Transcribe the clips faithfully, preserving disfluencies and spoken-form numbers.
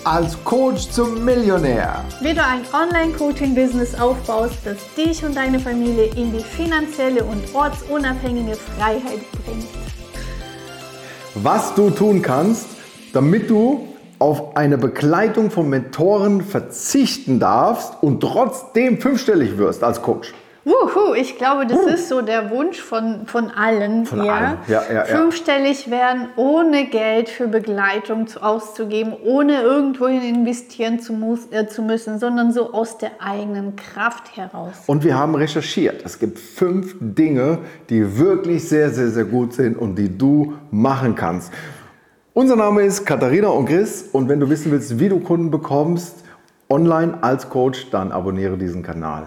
als Coach zum Millionär. Wie du ein Online-Coaching-Business aufbaust, das dich und deine Familie in die finanzielle und ortsunabhängige Freiheit bringt. Was du tun kannst, damit du auf eine Begleitung von Mentoren verzichten darfst und trotzdem fünfstellig wirst als Coach. Wuhu, ich glaube, das uh. ist so der Wunsch von, von allen. Von ja? allen. Ja, ja, ja. Fünfstellig werden, ohne Geld für Begleitung zu, auszugeben, ohne irgendwohin investieren zu, muss, äh, zu müssen, sondern so aus der eigenen Kraft heraus. Und wir haben recherchiert. Es gibt fünf Dinge, die wirklich sehr, sehr, sehr gut sind und die du machen kannst. Unser Name ist Katharina und Chris und wenn du wissen willst, wie du Kunden bekommst, online als Coach, dann abonniere diesen Kanal.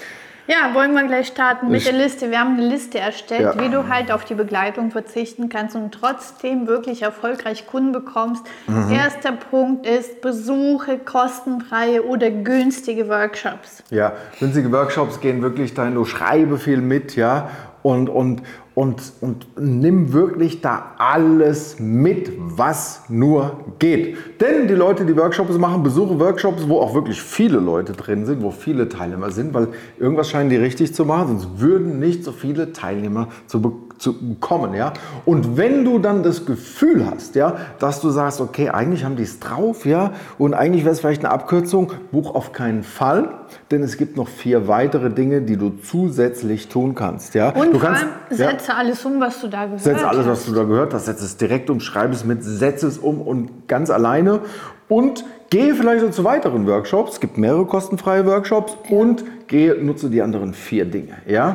Ja, wollen wir gleich starten mit ich, der Liste. Wir haben eine Liste erstellt, ja. wie du halt auf die Begleitung verzichten kannst und trotzdem wirklich erfolgreich Kunden bekommst. Mhm. Erster Punkt ist, besuche kostenfreie oder günstige Workshops. Ja, günstige Workshops gehen wirklich dahin, du schreibe viel mit, ja, und, und, und, und nimm wirklich da alles mit, was nur geht. Denn die Leute, die Workshops machen, besuche Workshops, wo auch wirklich viele Leute drin sind, wo viele Teilnehmer sind, weil irgendwas scheinen die richtig zu machen, sonst würden nicht so viele Teilnehmer zu bekommen. zu bekommen, ja. Und wenn du dann das Gefühl hast, ja, dass du sagst, okay, eigentlich haben die es drauf, ja, und eigentlich wäre es vielleicht eine Abkürzung, buch auf keinen Fall, denn es gibt noch vier weitere Dinge, die du zusätzlich tun kannst, ja. Und du vor kannst, allem setze ja, alles um, was du da gehört hast. Setze alles, was du da gehört hast, setze es direkt um, schreibe es mit, setze es um und ganz alleine und gehe vielleicht auch zu weiteren Workshops, es gibt mehrere kostenfreie Workshops ja. und gehe, nutze die anderen vier Dinge, ja.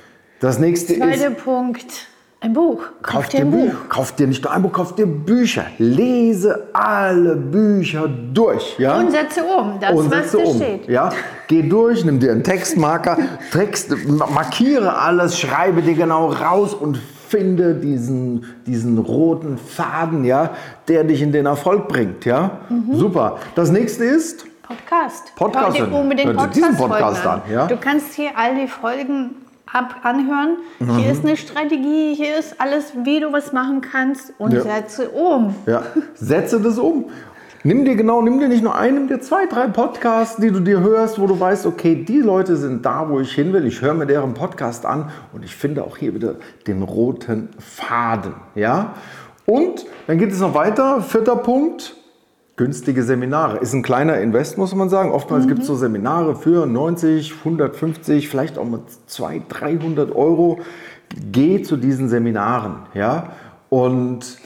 Das nächste Zweiter ist... Zweiter Punkt, ein Buch. Kauf, kauf dir ein Buch. Buch. Kauf dir nicht nur ein Buch, kauf dir Bücher. Lese alle Bücher durch. Ja? Und setze um, das, Und was da um. steht. Ja? Geh durch, nimm dir einen Textmarker, Text, markiere alles, schreibe dir genau raus und finde diesen, diesen roten Faden, ja, der dich in den Erfolg bringt. Ja? Mhm. Super. Das nächste ist... Podcast. Podcast. Hör dir unbedingt Podcast diesen Podcast an. an ja? Du kannst hier all die Folgen ab anhören. Mhm. Hier ist eine Strategie, hier ist alles, wie du was machen kannst und ja. setze um. Ja, setze das um. Nimm dir genau, nimm dir nicht nur einen, nimm dir zwei, drei Podcasts, die du dir hörst, wo du weißt, okay, die Leute sind da, wo ich hin will. Ich höre mir deren Podcast an und ich finde auch hier wieder den roten Faden. Ja? Und dann geht es noch weiter. Vierter Punkt. Günstige Seminare. Ist ein kleiner Invest, muss man sagen. Oftmals mhm. gibt es so Seminare für neunzig, hundertfünfzig, vielleicht auch mal zweihundert, dreihundert Euro. Geh zu diesen Seminaren. Ja? Und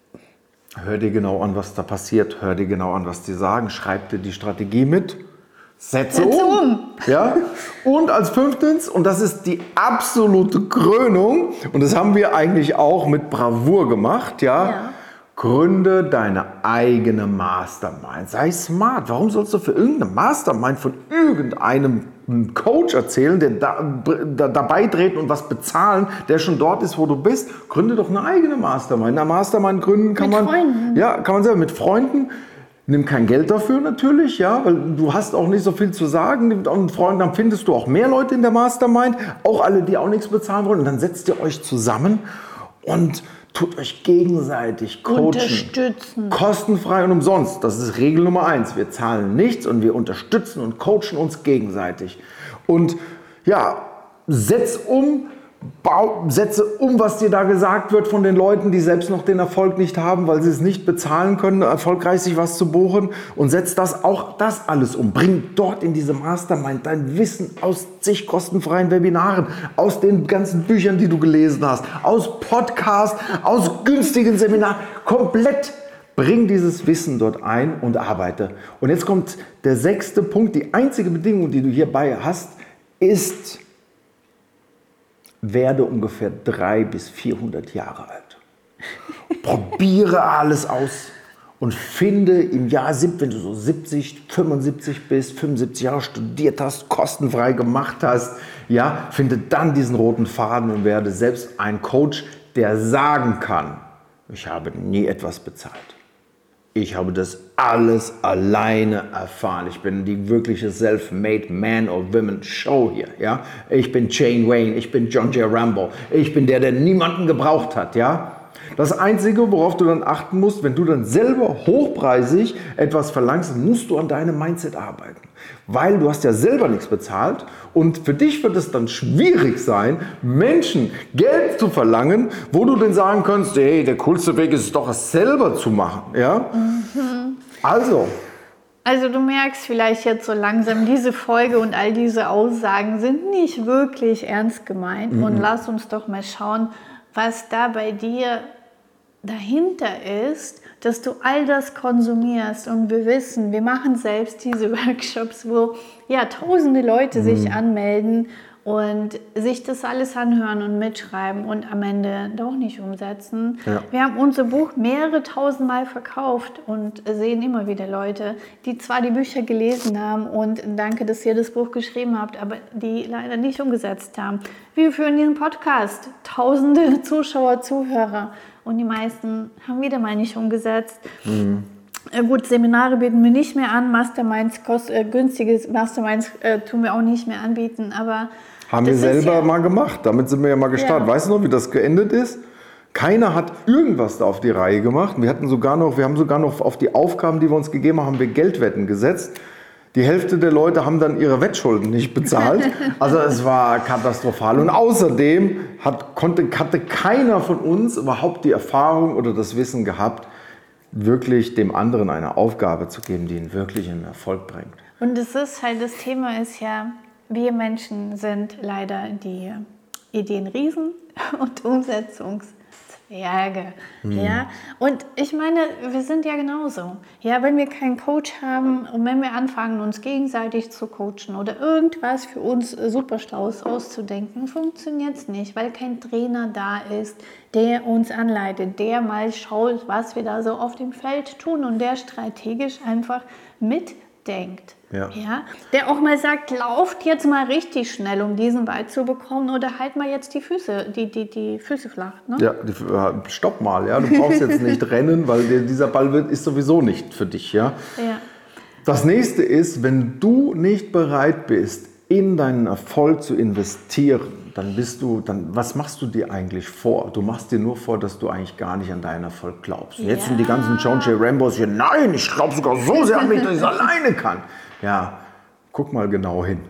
hör dir genau an, was da passiert. Hör dir genau an, was die sagen. Schreib dir die Strategie mit. Setze, Setze um. um. Ja? Und als fünftens, und das ist die absolute Krönung, und das haben wir eigentlich auch mit Bravour gemacht, ja, ja. Gründe deine eigene Mastermind. Sei smart. Warum sollst du für irgendeine Mastermind von irgendeinem Coach erzählen, der da, da, dabei dreht und was bezahlen, der schon dort ist, wo du bist? Gründe doch eine eigene Mastermind. Eine Mastermind gründen kann mit man. Freunden. Ja, kann man selber mit Freunden. Nimm kein Geld dafür natürlich, ja, weil du hast auch nicht so viel zu sagen. Und Freunden, dann findest du auch mehr Leute in der Mastermind, auch alle, die auch nichts bezahlen wollen. Und dann setzt ihr euch zusammen und tut euch gegenseitig coachen. Unterstützen. Kostenfrei und umsonst. Das ist Regel Nummer eins. Wir zahlen nichts und wir unterstützen und coachen uns gegenseitig. Und ja, setz um, bau, setze um, was dir da gesagt wird von den Leuten, die selbst noch den Erfolg nicht haben, weil sie es nicht bezahlen können, erfolgreich sich was zu buchen. Und setz das auch das alles um. Bring dort in diese Mastermind dein Wissen aus zig kostenfreien Webinaren, aus den ganzen Büchern, die du gelesen hast, aus Podcasts, aus günstigen Seminaren, komplett. Bring dieses Wissen dort ein und arbeite. Und jetzt kommt der sechste Punkt. Die einzige Bedingung, die du hierbei hast, ist, werde ungefähr dreihundert bis vierhundert Jahre alt. Probiere alles aus und finde im Jahr, wenn du so siebzig, fünfundsiebzig bist, fünfundsiebzig Jahre studiert hast, kostenfrei gemacht hast, ja, finde dann diesen roten Faden und werde selbst ein Coach, der sagen kann, ich habe nie etwas bezahlt. Ich habe das alles alleine erfahren. Ich bin die wirkliche Self-Made Man or Woman Show hier. Ja? Ich bin Jane Wayne, ich bin John J. Rambo. Ich bin der, der niemanden gebraucht hat. Ja? Das Einzige, worauf du dann achten musst, wenn du dann selber hochpreisig etwas verlangst, musst du an deinem Mindset arbeiten. Weil du hast ja selber nichts bezahlt und für dich wird es dann schwierig sein, Menschen Geld zu verlangen, wo du denen sagen kannst, hey, der coolste Weg ist es doch, es selber zu machen. Ja? Mhm. Also... Also du merkst vielleicht jetzt so langsam, diese Folge und all diese Aussagen sind nicht wirklich ernst gemeint. Mhm. Und lass uns doch mal schauen, was da bei dir dahinter ist, dass du all das konsumierst. Und wir wissen, wir machen selbst diese Workshops, wo ja tausende Leute mhm. sich anmelden und sich das alles anhören und mitschreiben und am Ende doch nicht umsetzen. Ja. Wir haben unser Buch mehrere tausend Mal verkauft und sehen immer wieder Leute, die zwar die Bücher gelesen haben und danke, dass ihr das Buch geschrieben habt, aber die leider nicht umgesetzt haben. Wir führen diesen Podcast, tausende Zuschauer, Zuhörer und die meisten haben wieder mal nicht umgesetzt. Mhm. Gut, Seminare bieten wir nicht mehr an, Masterminds, kost, äh, günstige Masterminds äh, tun wir auch nicht mehr anbieten, aber haben wir selber ja mal gemacht, damit sind wir ja mal gestartet. Ja. Weißt du noch, wie das geendet ist? Keiner hat irgendwas da auf die Reihe gemacht. Wir hatten sogar noch, wir haben sogar noch auf die Aufgaben, die wir uns gegeben haben, haben wir Geldwetten gesetzt. Die Hälfte der Leute haben dann ihre Wettschulden nicht bezahlt. Also es war katastrophal. Und außerdem hat, konnte, hatte keiner von uns überhaupt die Erfahrung oder das Wissen gehabt, wirklich dem anderen eine Aufgabe zu geben, die ihn wirklich in Erfolg bringt. Und es ist halt, das Thema ist ja, wir Menschen sind leider die Ideenriesen und Umsetzungszwerge. Mhm. Ja? Und ich meine, wir sind ja genauso. Ja, wenn wir keinen Coach haben und wenn wir anfangen, uns gegenseitig zu coachen oder irgendwas für uns super Schlaues auszudenken, funktioniert es nicht, weil kein Trainer da ist, der uns anleitet, der mal schaut, was wir da so auf dem Feld tun und der strategisch einfach mitdenkt. Ja. Ja, der auch mal sagt, lauft jetzt mal richtig schnell, um diesen Ball zu bekommen oder halt mal jetzt die Füße, die, die, die Füße flach. Ne? Ja, die, stopp mal, ja, du brauchst jetzt nicht rennen, weil der, dieser Ball wird, ist sowieso nicht für dich. Ja? Ja. Das nächste ist, wenn du nicht bereit bist, in deinen Erfolg zu investieren, dann bist du, dann, was machst du dir eigentlich vor? Du machst dir nur vor, dass du eigentlich gar nicht an deinen Erfolg glaubst. Und jetzt ja. sind die ganzen John J. Rambos hier, nein, ich glaube sogar so sehr an mich, dass ich es alleine kann. Ja, guck mal genau hin.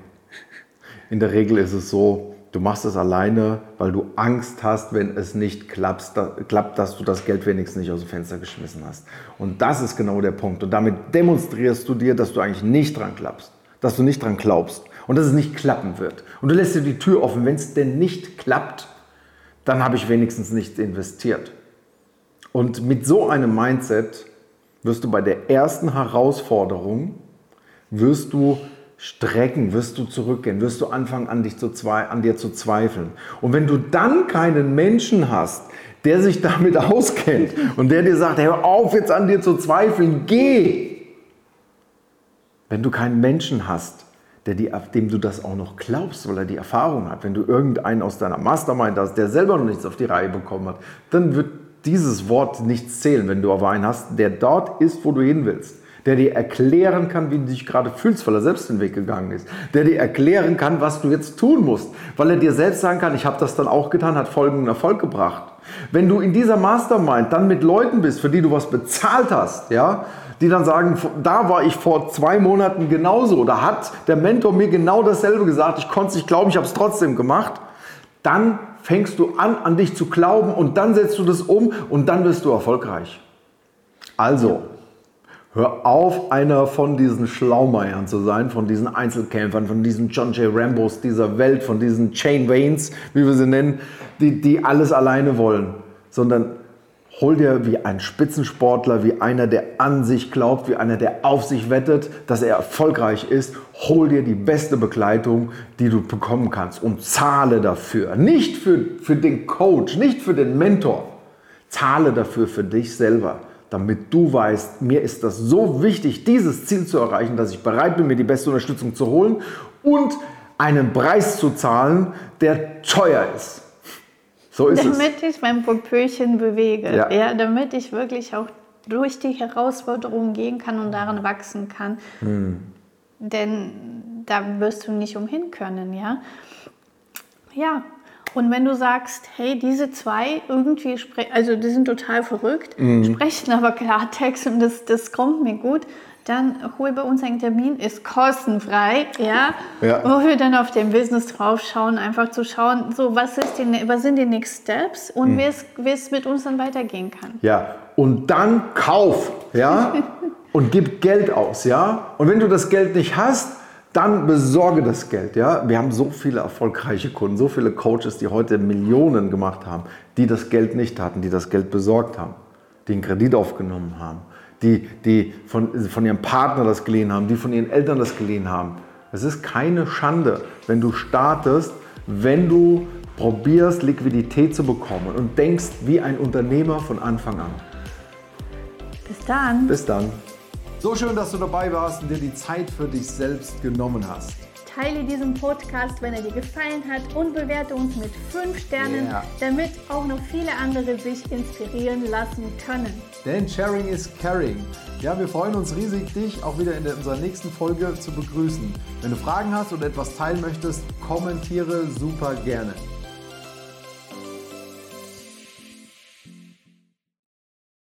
In der Regel ist es so, du machst es alleine, weil du Angst hast, wenn es nicht klappt, klappt, dass du das Geld wenigstens nicht aus dem Fenster geschmissen hast. Und das ist genau der Punkt. Und damit demonstrierst du dir, dass du eigentlich nicht dran klappst, dass du nicht dran glaubst und dass es nicht klappen wird. Und du lässt dir die Tür offen. Wenn es denn nicht klappt, dann habe ich wenigstens nicht investiert. Und mit so einem Mindset wirst du bei der ersten Herausforderung wirst du strecken, wirst du zurückgehen, wirst du anfangen, an, dich zu zwe- an dir zu zweifeln. Und wenn du dann keinen Menschen hast, der sich damit auskennt und der dir sagt, hör auf jetzt an dir zu zweifeln, geh. Wenn du keinen Menschen hast, der die, dem du das auch noch glaubst, weil er die Erfahrung hat, wenn du irgendeinen aus deiner Mastermind hast, der selber noch nichts auf die Reihe bekommen hat, dann wird dieses Wort nichts zählen, wenn du aber einen hast, der dort ist, wo du hin willst. Der dir erklären kann, wie du dich gerade fühlst, weil er selbst den Weg gegangen ist. Der dir erklären kann, was du jetzt tun musst, weil er dir selbst sagen kann, ich habe das dann auch getan, hat folgenden Erfolg gebracht. Wenn du in dieser Mastermind dann mit Leuten bist, für die du was bezahlt hast, ja, die dann sagen, da war ich vor zwei Monaten genauso oder hat der Mentor mir genau dasselbe gesagt, ich konnte es nicht glauben, ich habe es trotzdem gemacht, dann fängst du an, an dich zu glauben und dann setzt du das um und dann wirst du erfolgreich. Also, hör auf, einer von diesen Schlaumeiern zu sein, von diesen Einzelkämpfern, von diesen John J. Rambos dieser Welt, von diesen Chain Waynes, wie wir sie nennen, die, die alles alleine wollen. Sondern hol dir wie ein Spitzensportler, wie einer, der an sich glaubt, wie einer, der auf sich wettet, dass er erfolgreich ist. Hol dir die beste Begleitung, die du bekommen kannst und zahle dafür. Nicht für, für den Coach, nicht für den Mentor. Zahle dafür für dich selber. Damit du weißt, mir ist das so wichtig, dieses Ziel zu erreichen, dass ich bereit bin, mir die beste Unterstützung zu holen und einen Preis zu zahlen, der teuer ist. So ist damit es. Damit ich mein Popöchen bewege, ja. Ja, damit ich wirklich auch durch die Herausforderungen gehen kann und daran wachsen kann. Hm. Denn da wirst du nicht umhin können, ja. Ja. Und wenn du sagst, hey, diese zwei irgendwie, spre- also die sind total verrückt, mhm. sprechen aber Klartext und das, das kommt mir gut, dann hol bei uns einen Termin, ist kostenfrei, ja, ja. wo wir dann auf dem Business drauf schauen, einfach zu schauen, so was, ist die, was sind die Next Steps und mhm. wie es mit uns dann weitergehen kann. Ja, und dann kauf, ja, und gib Geld aus, ja, und wenn du das Geld nicht hast, dann besorge das Geld, ja. Wir haben so viele erfolgreiche Kunden, so viele Coaches, die heute Millionen gemacht haben, die das Geld nicht hatten, die das Geld besorgt haben, die einen Kredit aufgenommen haben. Die, die von, von ihrem Partner das geliehen haben, die von ihren Eltern das geliehen haben. Es ist keine Schande, wenn du startest, wenn du probierst, Liquidität zu bekommen und denkst wie ein Unternehmer von Anfang an. Bis dann. Bis dann. So schön, dass du dabei warst und dir die Zeit für dich selbst genommen hast. Teile diesen Podcast, wenn er dir gefallen hat und bewerte uns mit fünf Sternen, yeah. damit auch noch viele andere sich inspirieren lassen können. Denn Sharing is Caring. Ja, wir freuen uns riesig, dich auch wieder in der, unserer nächsten Folge zu begrüßen. Wenn du Fragen hast oder etwas teilen möchtest, kommentiere super gerne.